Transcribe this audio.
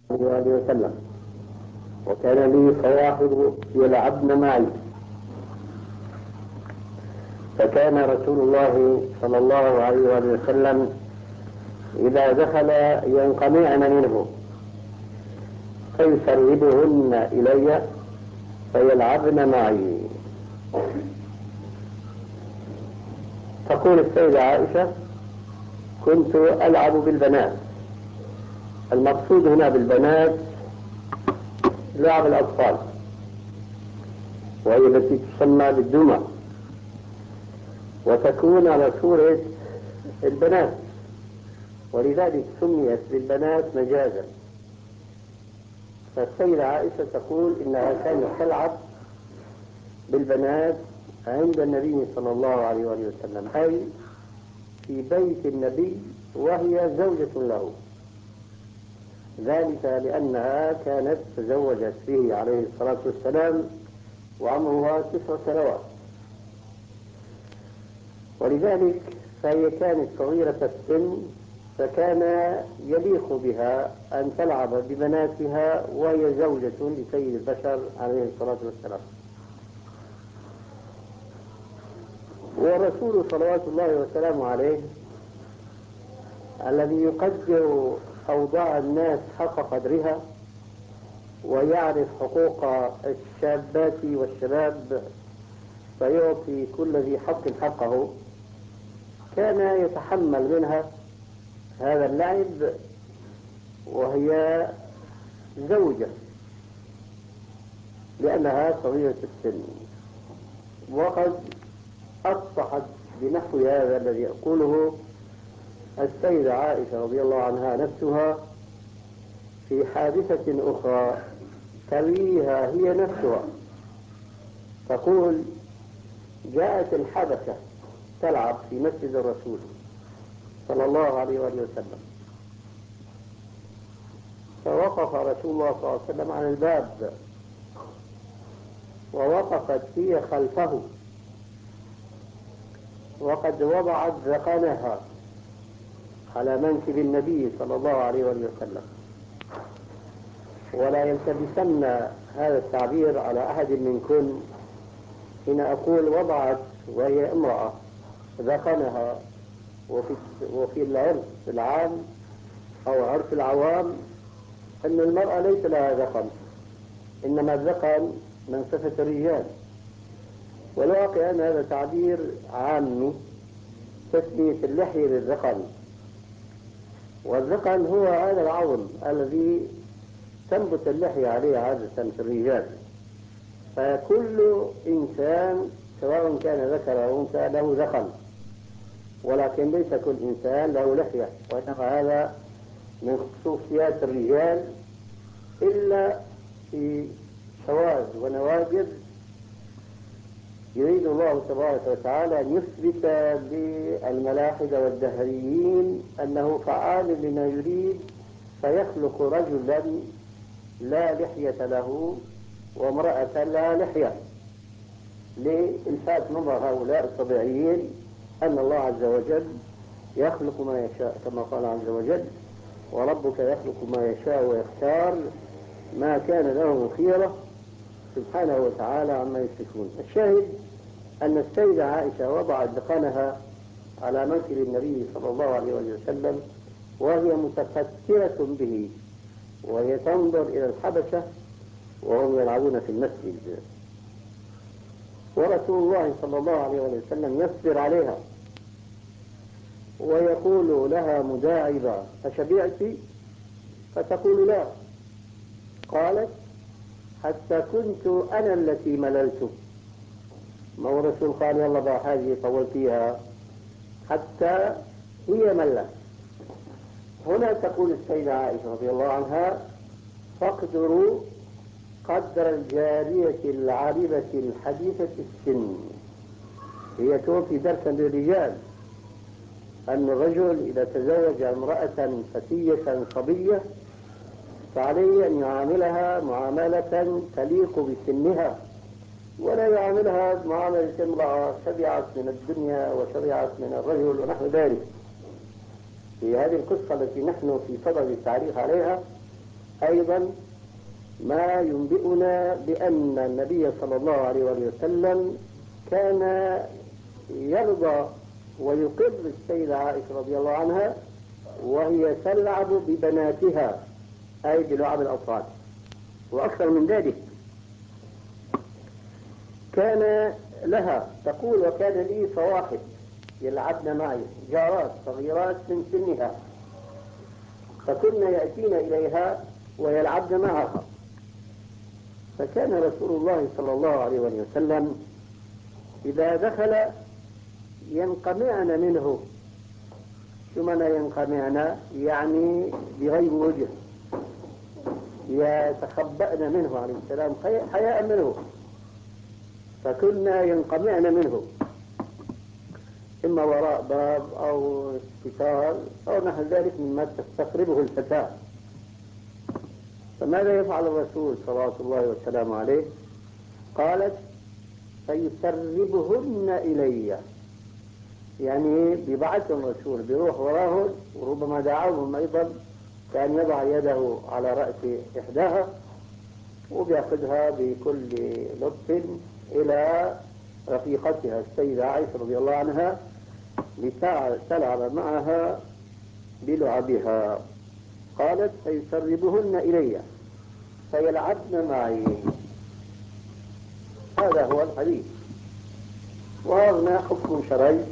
عليه وسلم، وكان لي فواحد يلعبن معي، فكان رسول الله صلى الله عليه وسلم إذا دخل ينقمعن منه فيسربهن إلي فيلعبن معي. تقول السيدة عائشة: كنت ألعب بالبنات. المقصود هنا بالبنات لعب الأطفال، وهي التي تسمى بالدمى، وتكون على صورة البنات، ولذلك سميت بالبنات مجازا. فالسيدة عائشة تقول إنها كانت تلعب بالبنات عند النبي صلى الله عليه وسلم، أي في بيت النبي وهي زوجة له، ذلك لأنها كانت تزوجت به عليه الصلاة والسلام وعمرها 9 سنوات، ولذلك فهي كانت صغيرة السن، فكان يليق بها أن تلعب ببناتها وهي زوجة لسيد البشر عليه الصلاة والسلام. والرسول صلوات الله وسلامه عليه الذي يقدر أوضاع الناس حق قدرها ويعرف حقوق الشابات والشباب فيعطي كل ذي حق حقه، كان يتحمل منها هذا اللعب وهي زوجة لأنها صغيرة السن. وقد أصبحت بنحو هذا الذي يقوله السيدة عائشة رضي الله عنها نفسها في حادثة أخرى ترويها هي نفسها، تقول: جاءت الحبشة تلعب في مسجد الرسول صلى الله عليه وسلم، فوقف رسول الله صلى الله عليه وسلم على الباب، ووقفت هي خلفه وقد وضعت ذقنها على منكب النبي صلى الله عليه وسلم. ولا يلتبسن هذا التعبير على أحد منكم حين أقول وضعت وهي امرأة ذقنها، وفي العرف العام أو عرف العوام أن المرأة ليس لها ذقن، إنما الذقن من صفة الرجال، والواقع أن هذا تعبير عامي، تسمية اللحية بالذقن، والذقن هو هذا العظم الذي تنبت اللحية عليه عادة في الرجال. فكل إنسان سواء كان ذكر أو أنثى له ذقن، ولكن ليس كل إنسان له لحية، وإنما هذا من خصوصيات الرجال، إلا في شواذ ونوادر يريد الله تبارك وتعالى أن يثبت للملاحدة والدهريين أنه فعال لما يريد، فيخلق رجلا لا لحية له وامرأة لا لحية، لإلفات نظر هؤلاء الطبيعيين أن الله عز وجل يخلق ما يشاء، كما قال عز وجل: وربك يخلق ما يشاء ويختار ما كان له خيرة سبحانه وتعالى عما يشركون. الشاهد أن السيدة عائشة وضعت ذقنها على منكب النبي صلى الله عليه وسلم وهي متفكرة به، وهي تنظر إلى الحبشة وهم يلعبون في المسجد، ورسول الله صلى الله عليه وسلم يصبر عليها ويقول لها مداعبة: أشبعت؟ فتقول: لا. قالت: حتى كنت أنا التي مللت. ما هو الرسول قال: يلا بقى هذه طولتيها، حتى هي ملت. هنا تقول السيدة عائشة رضي الله عنها: فاقدروا قدر الجارية العاربة الحديثة السن. هي توفي درسا للرجال أن الرجل إذا تزوج امرأة فتية صبية فعليه أن يعاملها معاملة تليق بسنها، ولا يعاملها معاملة امرأة شبعت من الدنيا وشبعت من الرجل ونحو ذلك. في هذه القصة التي نحن في صدد التعريف عليها أيضا ما ينبئنا بأن النبي صلى الله عليه وسلم كان يرضى ويقر السيدة عائشة رضي الله عنها وهي تلعب ببناتها، أي بلعب الأطفال. وأكثر من ذلك كان لها تقول: وكان لي صواحب يلعبن معي، جارات صغيرات من سنها، فكن يأتين إليها ويلعبن معها. فكان رسول الله صلى الله عليه وسلم إذا دخل ينقمعن منه. شو معنى ينقمعن؟ يعني بغير وجه، يتخبأن منه عليه السلام حياء منه، فكنا ينقمعن منه إما وراء باب أو ستار أو نحو ذلك مما تستقربه الفتاة. فماذا يفعل الرسول صلوات الله وسلامه عليه؟ قالت: فيسربهن إلي، يعني ببعثهم الرسول بيروح وراهم، وربما دعوهم أيضا كان يضع يده على رأس إحداها وبيأخذها بكل لطف إلى رفيقتها السيدة عائشة رضي الله عنها لتلعب معها بلعبها. قالت: فيسربهن إلي فيلعبن معي. هذا هو الحديث، وهذا حكم شرعي